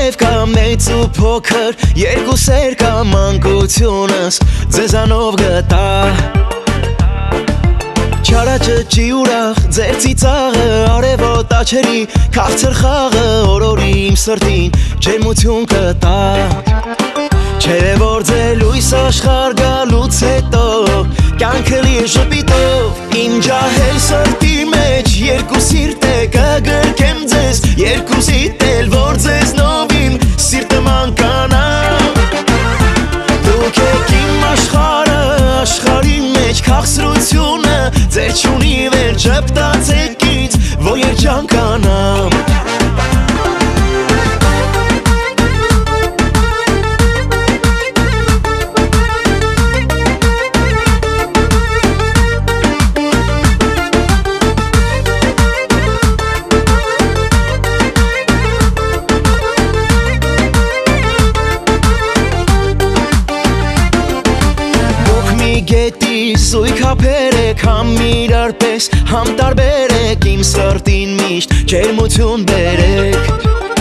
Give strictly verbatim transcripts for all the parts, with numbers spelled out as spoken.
Եվ կա մեծ ու փոքր երկու սեր կա մանկությունս ձեզանով գտա Չարաճճի ուրախ ձեր ծիծաղը արևոտ աչերի քաղցր խաղը օրորի իմ սրտին ջերմություն կտա Չէ որ ձեր լույս աշխարհ գալուց հետո կյանքը լի ժպիտով իմ ջահել սրտի մեջ երկու սիրտ է կգրկեմ ձեզ երկուսիդ էլ որ ձեզնով իմ սիրտը մանկանա Դուք եք իմ աշխարհը աշխարհի մեջ քաղցրությունը ձեր չունի վերջ ժպտացեք ինձ որ երջանկանամ Զույգ հապեր եք համ իրար պես համ տարբեր եք իմ սրտին միշտ ջերմություն բերեք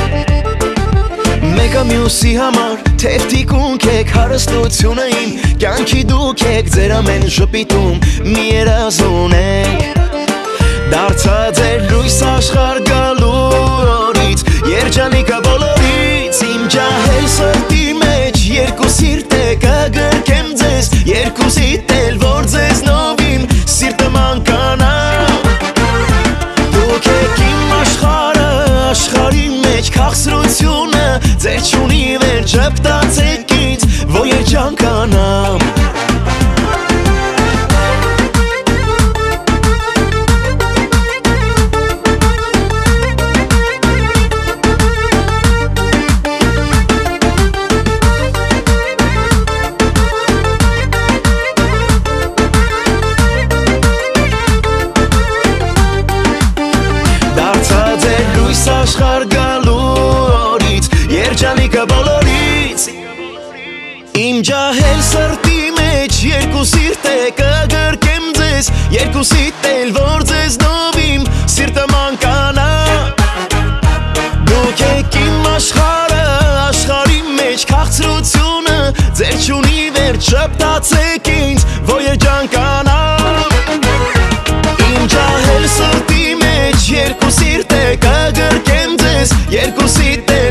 Մեկը մյուսի համար թեև թիկունք եք հարստությունը իմ կյանքի դուք եք ձեր ամեն ժպիտում մի երազուն եք Դարձա ձեր լույս աշխարհ գալու օրից երջանիկը բոլորից իմ ջահել սրտի մեջ երկու սիրտ է կգրկեմ ձեզ երկուսիդ էլ որ ձեզնով իմ սիրտը մանկանա Դուք եք իմ աշխարհը աշխարհի մեջ քաղցրությունը ձեր չունի վերջ ժպտացեք ինձ որ երջանկանամ աշխարհ գալու օրից երջանիկը բոլորից Իմ ջահել սրտի մեջ երկու սիրտ է կգրկեմ ձեզ երկուսիդ էլ որ ձեզնով իմ սիրտը մանկանա Դուք եք իմ աշխարհը աշխարհի մեջ քաղցրությունը ձեր չունի վերջ ժպտացեք ինձ որ երջանկանամ Իմ ջահել սրտի մեջ երկու սիրտ է կգրկեմ ձեզ երկուսիդ էլ